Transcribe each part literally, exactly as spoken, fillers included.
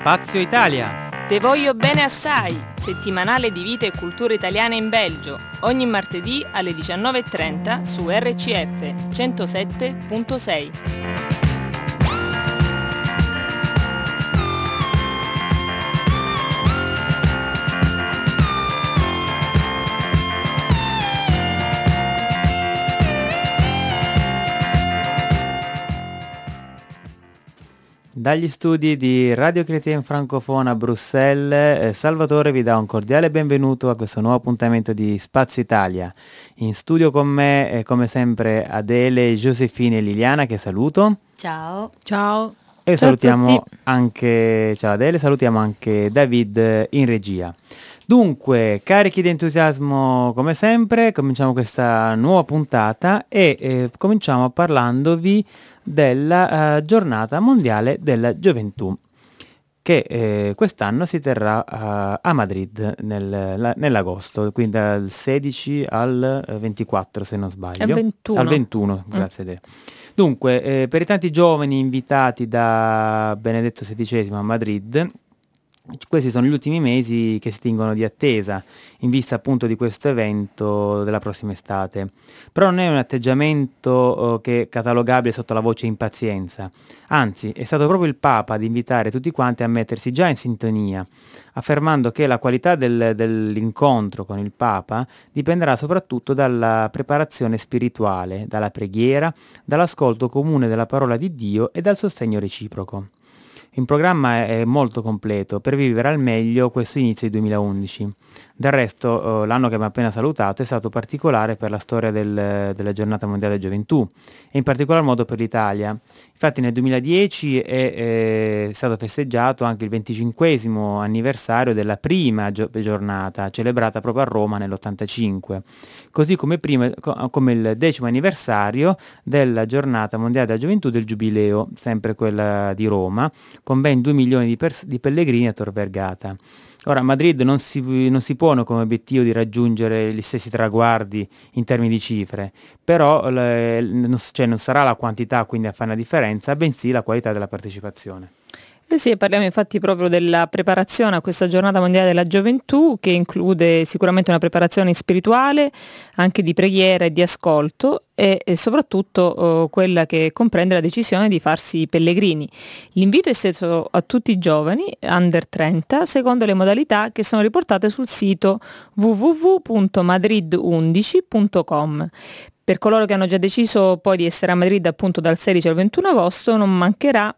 Spazio Italia. Te voglio bene assai, settimanale di vita e cultura italiana in Belgio, ogni martedì alle diciannove e trenta su R C F centosette virgola sei. Dagli studi di Radio Chrétien Francophone a Bruxelles, eh, Salvatore vi dà un cordiale benvenuto a questo nuovo appuntamento di Spazio Italia. In studio con me, eh, come sempre, Adele, Giuseppina e Liliana, che saluto. Ciao. Ciao. E Ciao salutiamo anche, ciao Adele, salutiamo anche David in regia. Dunque, carichi di entusiasmo come sempre, cominciamo questa nuova puntata e eh, cominciamo parlandovi della uh, giornata mondiale della gioventù che eh, quest'anno si terrà uh, a Madrid nel, la, nell'agosto, quindi dal sedici al ventiquattro se non sbaglio. Al ventuno. Al ventuno, grazie mm. a te. Dunque, eh, per i tanti giovani invitati da Benedetto sedicesimo a Madrid, questi sono gli ultimi mesi che si tingono di attesa in vista appunto di questo evento della prossima estate. Però non è un atteggiamento eh, che è catalogabile sotto la voce impazienza, anzi è stato proprio il Papa ad invitare tutti quanti a mettersi già in sintonia, affermando che la qualità del, dell'incontro con il Papa dipenderà soprattutto dalla preparazione spirituale, dalla preghiera, dall'ascolto comune della parola di Dio e dal sostegno reciproco. Il programma è molto completo per vivere al meglio questo inizio di duemilaundici. Del resto, eh, l'anno che abbiamo appena salutato è stato particolare per la storia del, della Giornata Mondiale della Gioventù e in particolar modo per l'Italia. Infatti nel duemiladieci è, è stato festeggiato anche il venticinquesimo anniversario della prima gio- giornata, celebrata proprio a Roma nell'ottantacinque, così come, prima, co- come il decimo anniversario della Giornata Mondiale della Gioventù del Giubileo, sempre quella di Roma, con ben due milioni di, pers- di pellegrini a Tor Vergata. Ora, Madrid non si, non si pone come obiettivo di raggiungere gli stessi traguardi in termini di cifre, però le, non, cioè, non sarà la quantità quindi a fare la differenza, bensì la qualità della partecipazione. Eh sì, parliamo infatti proprio della preparazione a questa giornata mondiale della gioventù, che include sicuramente una preparazione spirituale, anche di preghiera e di ascolto e, e soprattutto eh, quella che comprende la decisione di farsi pellegrini. L'invito è esteso a tutti i giovani under trenta secondo le modalità che sono riportate sul sito w w w punto madrid undici punto com. Per coloro che hanno già deciso poi di essere a Madrid appunto dal sedici al ventuno agosto non mancherà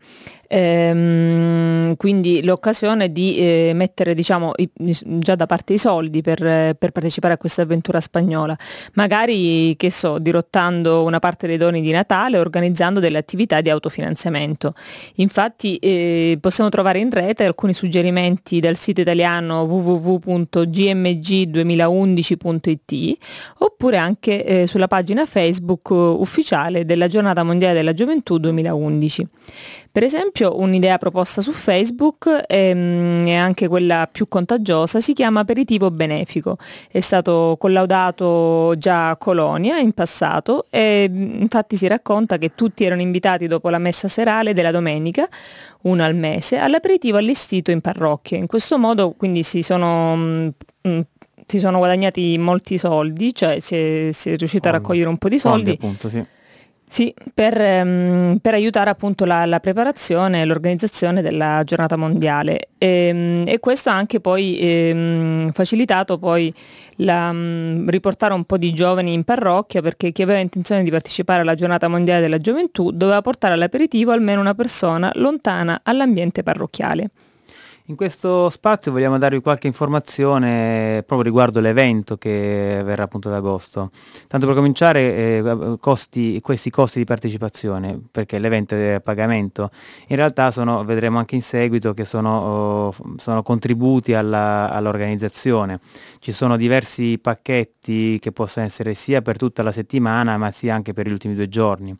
ehm, quindi l'occasione di eh, mettere diciamo i, già da parte i soldi per, per partecipare a questa avventura spagnola, magari che so dirottando una parte dei doni di Natale, organizzando delle attività di autofinanziamento. Infatti eh, possiamo trovare in rete alcuni suggerimenti dal sito italiano w w w punto g m g duemilaundici punto i t oppure anche eh, sulla pagina Facebook ufficiale della Giornata Mondiale della Gioventù duemilaundici. Per esempio, un'idea proposta su Facebook ehm, è anche quella più contagiosa, si chiama aperitivo benefico. È stato collaudato già a Colonia in passato e infatti si racconta che tutti erano invitati dopo la messa serale della domenica, una al mese, all'aperitivo allestito in parrocchia. In questo modo quindi si sono mh, mh, si sono guadagnati molti soldi, cioè si è, si è riuscito a raccogliere un po' di soldi, soldi appunto, sì. Sì, per, um, per aiutare appunto la, la preparazione e l'organizzazione della giornata mondiale e, e questo ha anche poi ehm, facilitato poi la, um, riportare un po' di giovani in parrocchia, perché chi aveva intenzione di partecipare alla giornata mondiale della gioventù doveva portare all'aperitivo almeno una persona lontana all'ambiente parrocchiale. In questo spazio vogliamo darvi qualche informazione proprio riguardo l'evento che verrà appunto ad agosto. Tanto per cominciare, eh, costi, questi costi di partecipazione, perché l'evento è a pagamento, in realtà sono, vedremo anche in seguito, che sono, oh, sono contributi alla, all'organizzazione. Ci sono diversi pacchetti che possono essere sia per tutta la settimana, ma sia anche per gli ultimi due giorni.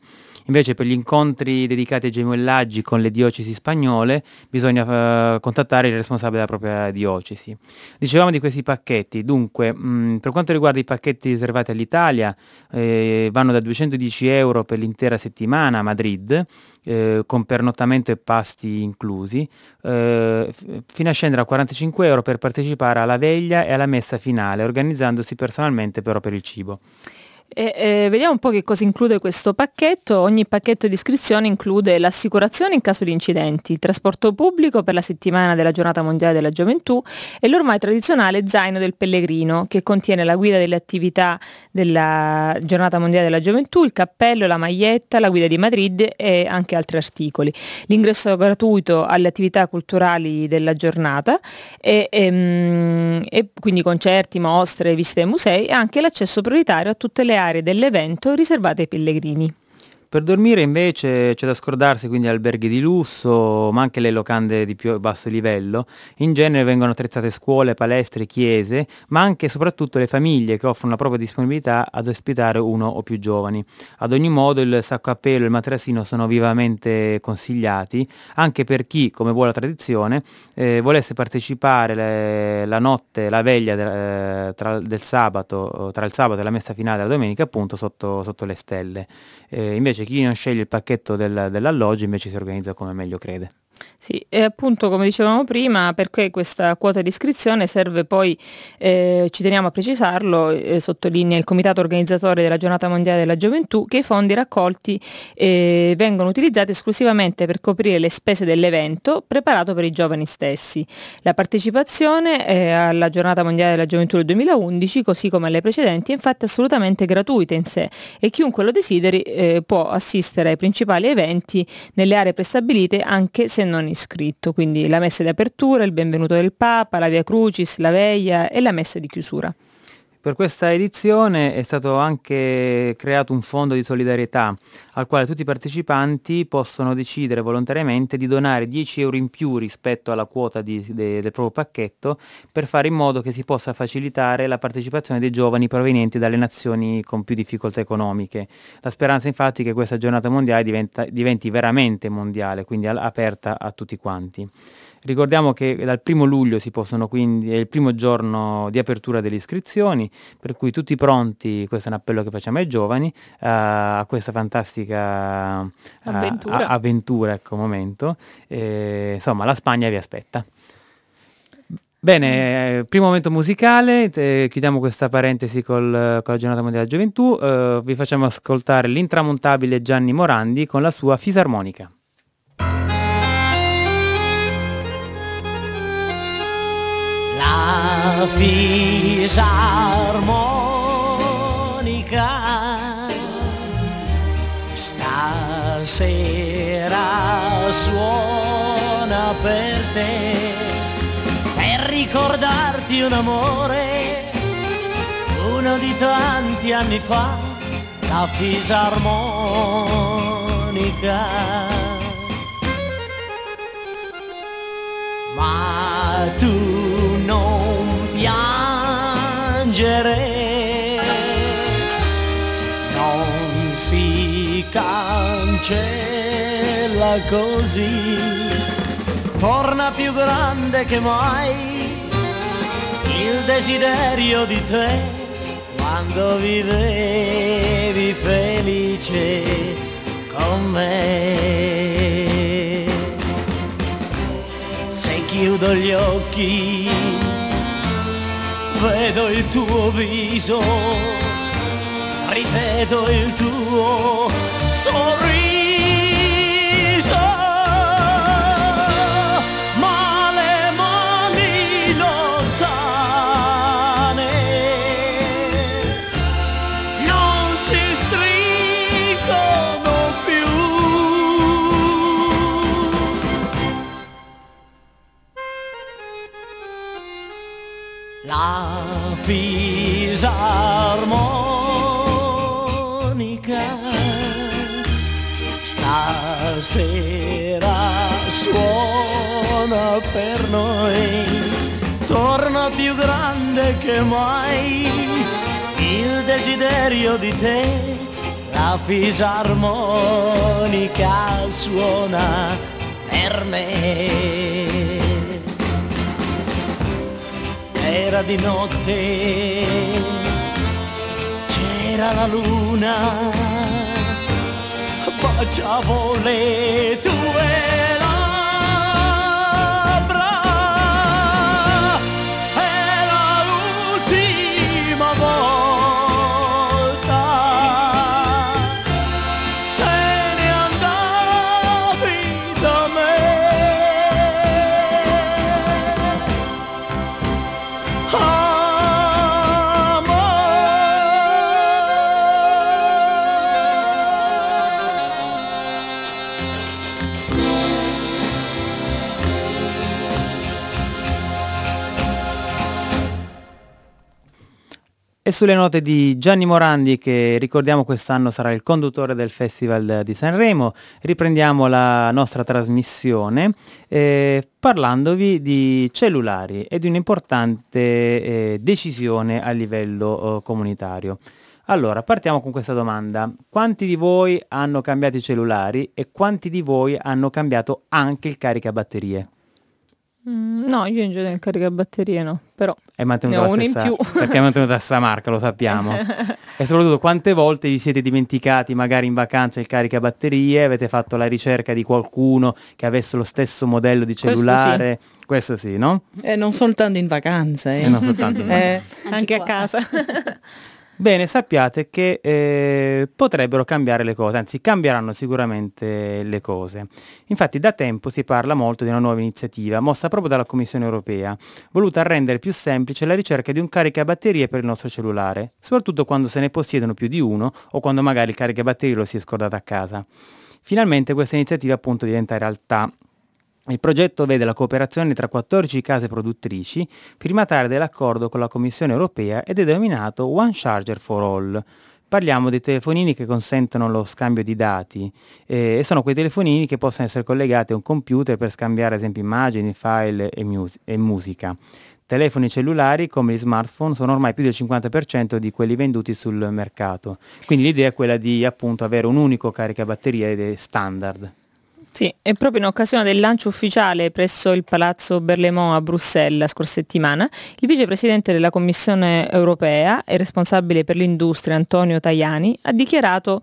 Invece per gli incontri dedicati ai gemellaggi con le diocesi spagnole bisogna eh, contattare il responsabile della propria diocesi. Dicevamo di questi pacchetti, dunque mh, per quanto riguarda i pacchetti riservati all'Italia eh, vanno da duecentodieci euro per l'intera settimana a Madrid, eh, con pernottamento e pasti inclusi, eh, f- fino a scendere a quarantacinque euro per partecipare alla veglia e alla messa finale, organizzandosi personalmente però per il cibo. E, eh, vediamo un po' che cosa include questo pacchetto. Ogni pacchetto di iscrizione include l'assicurazione in caso di incidenti, il trasporto pubblico per la settimana della Giornata Mondiale della Gioventù e l'ormai tradizionale zaino del pellegrino, che contiene la guida delle attività della Giornata Mondiale della Gioventù, il cappello, la maglietta, la guida di Madrid e anche altri articoli. L'ingresso gratuito alle attività culturali della giornata e, e, e quindi concerti, mostre, visite ai musei e anche l'accesso prioritario a tutte le aree dell'evento riservate ai pellegrini. Per dormire invece c'è da scordarsi quindi alberghi di lusso, ma anche le locande di più basso livello. In genere vengono attrezzate scuole, palestre, chiese, ma anche e soprattutto le famiglie che offrono la propria disponibilità ad ospitare uno o più giovani. Ad ogni modo il sacco a pelo e il materassino sono vivamente consigliati, anche per chi, come vuole la tradizione, eh, volesse partecipare le, la notte, la veglia de, eh, tra, del sabato, tra il sabato e la messa finale della domenica, appunto sotto, sotto le stelle. Eh, invece chi non sceglie il pacchetto del, dell'alloggio invece si organizza come meglio crede. Sì, e appunto come dicevamo prima, perché questa quota di iscrizione serve poi, eh, ci teniamo a precisarlo, eh, sottolinea il comitato organizzatore della Giornata Mondiale della Gioventù, che i fondi raccolti eh, vengono utilizzati esclusivamente per coprire le spese dell'evento preparato per i giovani stessi. La partecipazione eh, alla Giornata Mondiale della Gioventù del duemilaundici, così come alle precedenti, è infatti assolutamente gratuita in sé e chiunque lo desideri eh, può assistere ai principali eventi nelle aree prestabilite anche se non iscritto, quindi la messa di apertura, il benvenuto del Papa, la Via Crucis, la veglia e la messa di chiusura. Per questa edizione è stato anche creato un fondo di solidarietà al quale tutti i partecipanti possono decidere volontariamente di donare dieci euro in più rispetto alla quota di, de, del proprio pacchetto per fare in modo che si possa facilitare la partecipazione dei giovani provenienti dalle nazioni con più difficoltà economiche. La speranza infatti è che questa giornata mondiale diventa, diventi veramente mondiale, quindi al, aperta a tutti quanti. Ricordiamo che dal primo luglio si possono quindi, è il primo giorno di apertura delle iscrizioni, per cui tutti pronti, questo è un appello che facciamo ai giovani, uh, a questa fantastica uh, avventura, a, avventura ecco, momento. E, insomma, la Spagna vi aspetta. Bene, primo momento musicale, te, chiudiamo questa parentesi col, con la Giornata Mondiale della Gioventù, uh, vi facciamo ascoltare l'intramontabile Gianni Morandi con la sua fisarmonica. La fisarmonica stasera suona per te, per ricordarti un amore, uno di tanti anni fa, la fisarmonica. Ma tu non piangere, non si cancella così, torna più grande che mai il desiderio di te, quando vivevi felice con me. Chiudo gli occhi, vedo il tuo viso, rivedo il tuo sorriso, ma le mani lontane non si stringono più. La fisarmonica stasera suona per noi, torna più grande che mai il desiderio di te, la fisarmonica suona per me. Era di notte, c'era la luna, baciavo le tue labbra, era l'ultima volta, te ne andavi da me. E sulle note di Gianni Morandi, che ricordiamo quest'anno sarà il conduttore del Festival di Sanremo, riprendiamo la nostra trasmissione eh, parlandovi di cellulari e di un'importante eh, decisione a livello eh, comunitario. Allora, partiamo con questa domanda. Quanti di voi hanno cambiato i cellulari e quanti di voi hanno cambiato anche il caricabatterie? Mm, no, io in genere il caricabatterie no, però È mantenuto ne ho la uno in stessa, più. perché è mantenuta la stessa marca, lo sappiamo. E soprattutto quante volte vi siete dimenticati magari in vacanza il caricabatterie, avete fatto la ricerca di qualcuno che avesse lo stesso modello di cellulare. Questo sì, no? Eh, non soltanto in vacanza, eh. E non soltanto in Eh, Anche a casa. Bene, sappiate che eh, potrebbero cambiare le cose, anzi cambieranno sicuramente le cose. Infatti da tempo si parla molto di una nuova iniziativa mossa proprio dalla Commissione Europea, voluta rendere più semplice la ricerca di un caricabatterie per il nostro cellulare, soprattutto quando se ne possiedono più di uno o quando magari il caricabatterie lo si è scordato a casa. Finalmente questa iniziativa appunto diventa realtà. Il progetto vede la cooperazione tra quattordici case produttrici, firmatarie dell'accordo con la Commissione Europea ed è denominato One Charger for All. Parliamo dei telefonini che consentono lo scambio di dati eh, e sono quei telefonini che possono essere collegati a un computer per scambiare ad esempio immagini, file e, mus- e musica. Telefoni cellulari come gli smartphone sono ormai più del cinquanta per cento di quelli venduti sul mercato. Quindi l'idea è quella di appunto avere un unico caricabatterie standard. Sì, e proprio in occasione del lancio ufficiale presso il Palazzo Berlemont a Bruxelles la scorsa settimana, il vicepresidente della Commissione Europea e responsabile per l'industria Antonio Tajani ha dichiarato,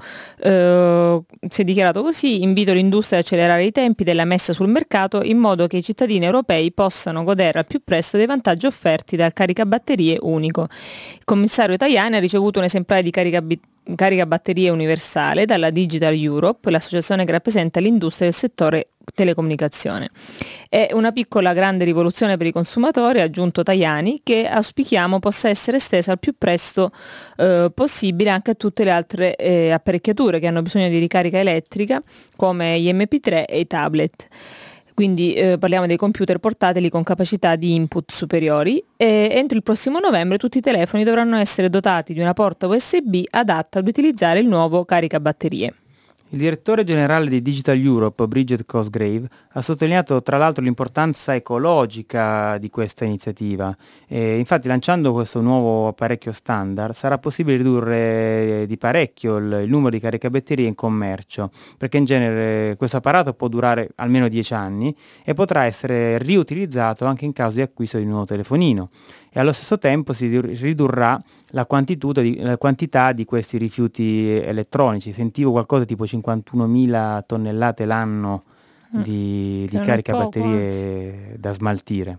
eh, si è dichiarato così: invito l'industria ad accelerare i tempi della messa sul mercato in modo che i cittadini europei possano godere al più presto dei vantaggi offerti dal caricabatterie unico. Il commissario Tajani ha ricevuto un esemplare di caricabatterie caricabatterie universale dalla Digital Europe, l'associazione che rappresenta l'industria del settore telecomunicazione. È una piccola grande rivoluzione per i consumatori, ha aggiunto Tajani, che auspichiamo possa essere estesa al più presto eh, possibile anche a tutte le altre eh, apparecchiature che hanno bisogno di ricarica elettrica, come gli emme pi tre e i tablet. Quindi eh, parliamo dei computer portatili con capacità di input superiori e entro il prossimo novembre tutti i telefoni dovranno essere dotati di una porta U S B adatta ad utilizzare il nuovo caricabatterie. Il direttore generale di Digital Europe, Bridget Cosgrave, ha sottolineato tra l'altro l'importanza ecologica di questa iniziativa. E infatti lanciando questo nuovo apparecchio standard sarà possibile ridurre di parecchio il, il numero di caricabatterie in commercio, perché in genere questo apparato può durare almeno dieci anni e potrà essere riutilizzato anche in caso di acquisto di un nuovo telefonino. E allo stesso tempo si ridurrà la, di, la quantità di questi rifiuti elettronici. Sentivo qualcosa tipo cinquantunomila tonnellate l'anno mm, di, di caricabatterie da smaltire.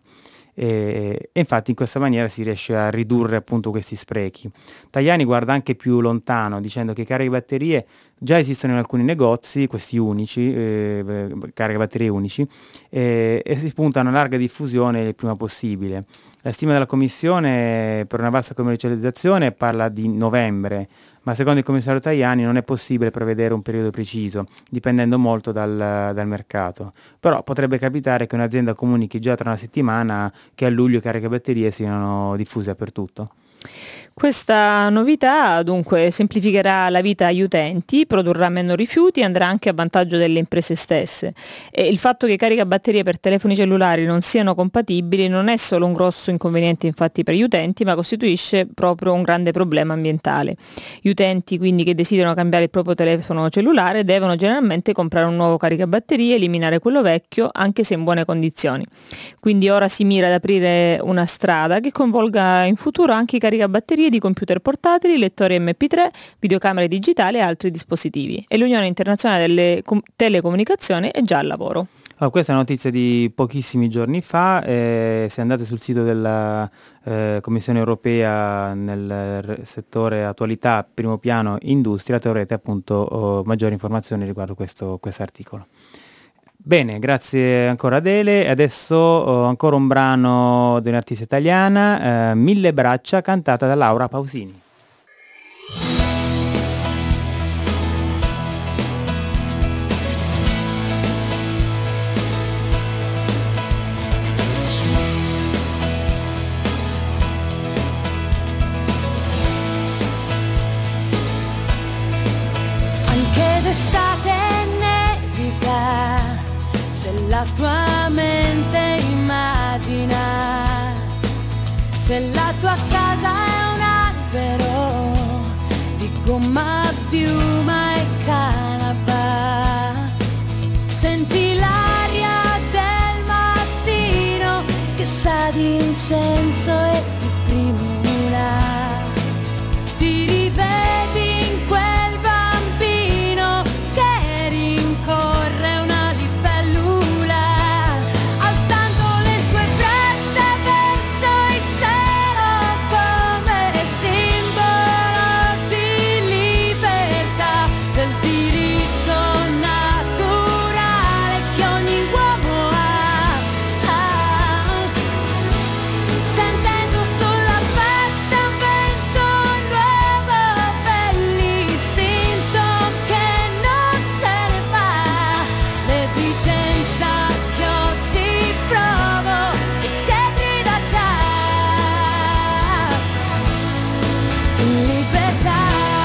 E, e infatti in questa maniera si riesce a ridurre appunto questi sprechi. Tajani guarda anche più lontano, dicendo che i caricabatterie già esistono in alcuni negozi, questi unici, eh, caricabatterie unici, eh, e si punta a una larga diffusione il prima possibile. La stima della Commissione per una vasta commercializzazione parla di novembre, ma secondo il commissario Tajani non è possibile prevedere un periodo preciso, dipendendo molto dal, dal mercato. Però potrebbe capitare che un'azienda comunichi già tra una settimana che a luglio i caricabatterie siano diffusi dappertutto. Questa novità dunque semplificherà la vita agli utenti, produrrà meno rifiuti e andrà anche a vantaggio delle imprese stesse. E il fatto che i caricabatterie per telefoni cellulari non siano compatibili non è solo un grosso inconveniente infatti per gli utenti, ma costituisce proprio un grande problema ambientale. Gli utenti quindi che desiderano cambiare il proprio telefono cellulare devono generalmente comprare un nuovo caricabatterie e eliminare quello vecchio, anche se in buone condizioni. Quindi ora si mira ad aprire una strada che coinvolga in futuro anche i caricabatterie di computer portatili, lettori emme pi tre, videocamere digitali e altri dispositivi. E l'Unione Internazionale delle Com- Telecomunicazioni è già al lavoro. Oh, questa è una notizia di pochissimi giorni fa, eh, se andate sul sito della eh, Commissione Europea nel r- settore attualità, primo piano, industria, troverete appunto oh, maggiori informazioni riguardo questo articolo. Bene, grazie ancora Adele. Adesso oh, ancora un brano di un'artista italiana, eh, Mille braccia, cantata da Laura Pausini. Anche d'estate nevica, se la tua mente immagina, se la tua casa è un albero di gomma, piuma e canapa, senti l'aria del mattino che sa di incenso e di primula, ti rivedi in quel bambino che rincorre una libellula, alzando le sue braccia verso il cielo come simbolo di libertà, del diritto naturale che ogni uomo ha, ah, sentendo sulla faccia un vento nuovo per l'istinto che non se ne fa, l'esigenza che oggi provo e che grida già in libertà.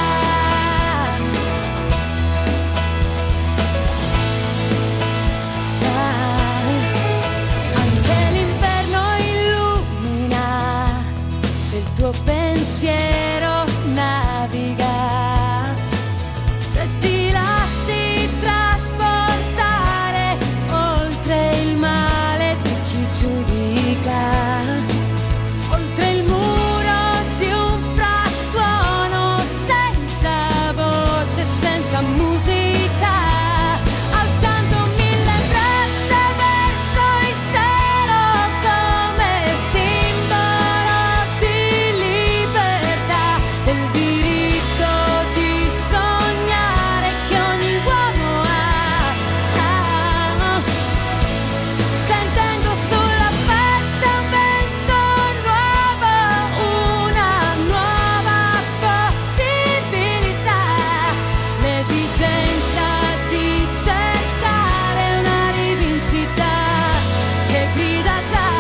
Anche l'inverno illumina se il tuo pensiero naviga, se ti lasci trasportare oltre il male di chi giudica, oltre il muro di un frastuono senza voce, senza musica, alzando mille braccia verso il cielo come simbolo di libertà, del diritto di sognare che ogni uomo ha, ah, sentendo sulla faccia un vento nuovo, una nuova possibilità, l'esigenza di cercare una rivincita che grida già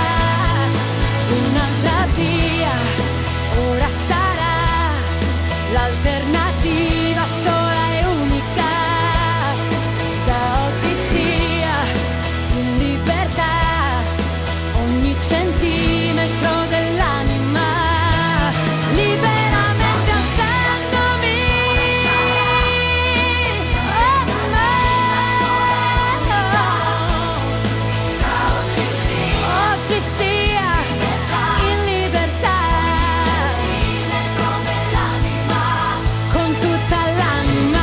un'altra via, ora sarà l'alternativa sola e unica, da oggi sia in libertà ogni centimetro dell'anima, liberamente alzandomi, oggi sia in libertà, con tutta l'anima.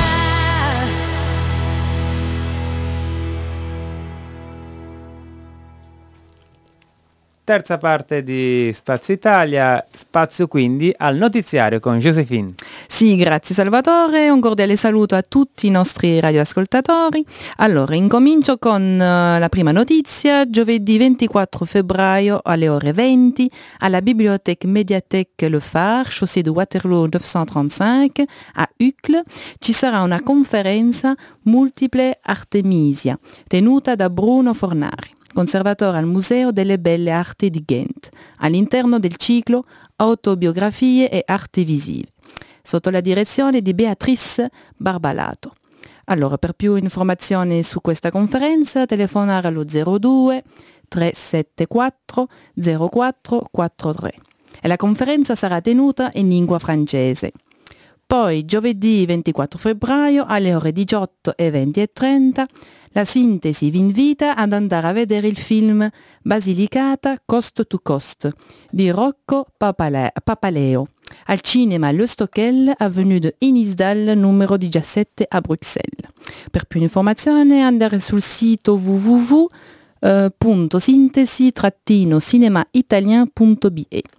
Terza parte di Spazio Italia, spazio quindi al notiziario con Josephine. Sì, grazie Salvatore, un cordiale saluto a tutti i nostri radioascoltatori. Allora, incomincio con uh, la prima notizia. Giovedì ventiquattro febbraio alle ore venti alla Bibliothèque Médiathèque Le Phare, chaussée de Waterloo neuf-cent-trentacinque a Uccle, ci sarà una conferenza Multiple Artemisia tenuta da Bruno Fornari. conservatore al Museo delle Belle Arti di Ghent, all'interno del ciclo Autobiografie e Arti Visive, sotto la direzione di Beatrice Barbalato. Allora, per più informazioni su questa conferenza, telefonare allo zero due tre sette quattro zero quattro quattro tre e la conferenza sarà tenuta in lingua francese. Poi giovedì ventiquattro febbraio alle ore diciotto e venti e trenta la Sintesi vi invita ad andare a vedere il film Basilicata Coast to Coast di Rocco Papale- Papaleo al cinema Le Stockel, avenue de Inisdal numero diciassette a Bruxelles. Per più informazioni andare sul sito w w w punto sintesi cinema italien punto b e.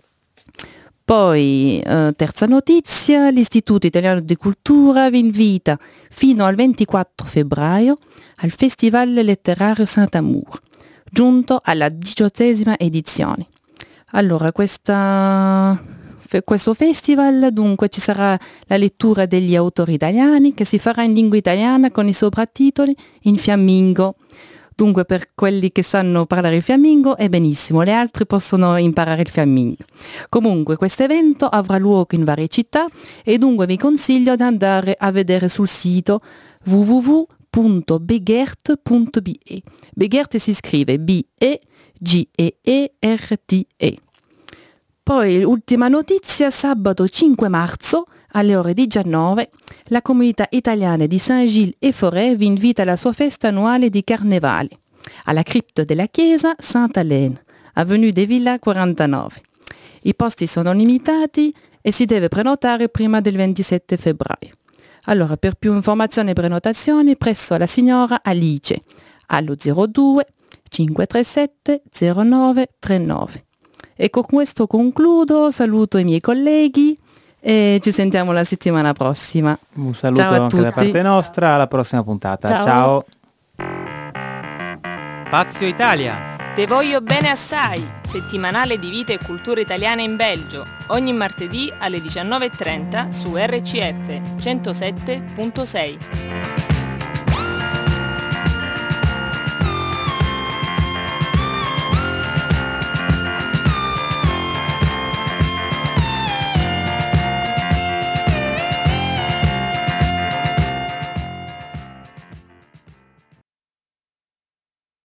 Poi, eh, terza notizia, l'Istituto Italiano di Cultura vi invita fino al ventiquattro febbraio al Festival Letterario Saint-Amour, giunto alla diciottesima edizione. Allora, questa, questo festival, dunque, ci sarà la lettura degli autori italiani che si farà in lingua italiana con i soprattitoli in fiammingo. Dunque, per quelli che sanno parlare il fiammingo è benissimo, le altre possono imparare il fiammingo. Comunque, questo evento avrà luogo in varie città e dunque vi consiglio di andare a vedere sul sito w w w punto begert punto b e. Begert si scrive B E G E E R T E. Poi, ultima notizia, sabato cinque marzo alle ore diciannove, la comunità italiana di Saint-Gilles-et-Forêt vi invita alla sua festa annuale di Carnevale, alla cripta della chiesa Sainte-Hélène, avenue des Villas quarantanove. I posti sono limitati e si deve prenotare prima del ventisette febbraio. Allora, per più informazioni e prenotazioni, presso la signora Alice, allo zero due cinque tre sette zero nove tre nove. E con questo concludo, saluto i miei colleghi e ci sentiamo la settimana prossima. Un saluto Ciao a anche da tutti. parte nostra, alla prossima puntata. Ciao. Ciao. Spazio Italia. Te voglio bene assai, settimanale di vita e cultura italiana in Belgio, ogni martedì alle diciannove e trenta su R C F centosette punto sei.